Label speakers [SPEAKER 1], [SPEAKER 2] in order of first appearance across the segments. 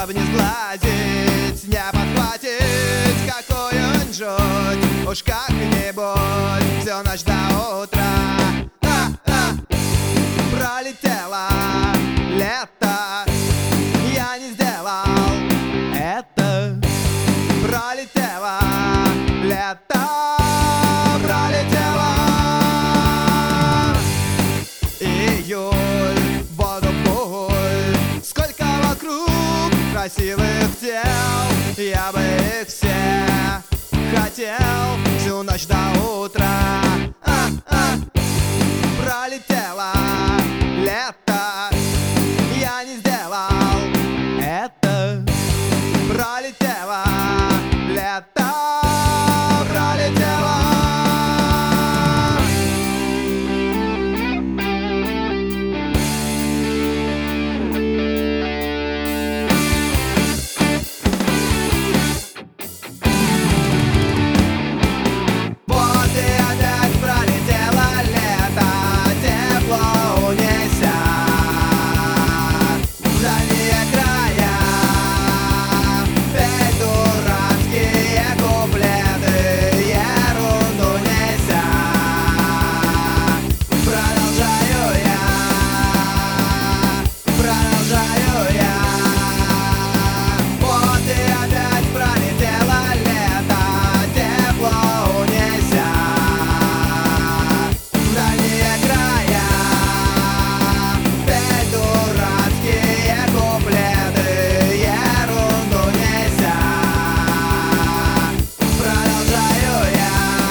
[SPEAKER 1] чтоб не сглазить, не подхватить, какой он жуть. Уж как-нибудь всю ночь до утра. Пролетело лето, я не сделал это. Пролетело лето, пролетело. Июль, воду пуль, сколько вокруг красивых тел. Я бы их все хотел всю ночь до утра. Пролетело лето, я не сделал это. Пролетело лето, пролетело. Вот и опять пролетело лето, тепло унеся в дальние края. Петь дурацкие куплеты, ерунду неся. Продолжаю я. Вот и опять пролетело лето, тепло унеся в дальние края. Петь дурацкие куплеты, ерунду неся. Продолжаю я.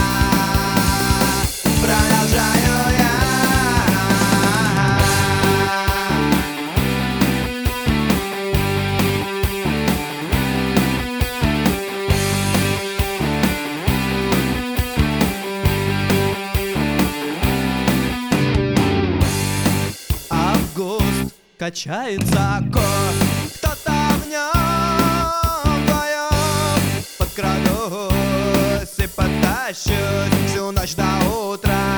[SPEAKER 1] Август качается кот, кто-то в нем вдвоем. Подкрадусь и потащусь всю ночь до утра.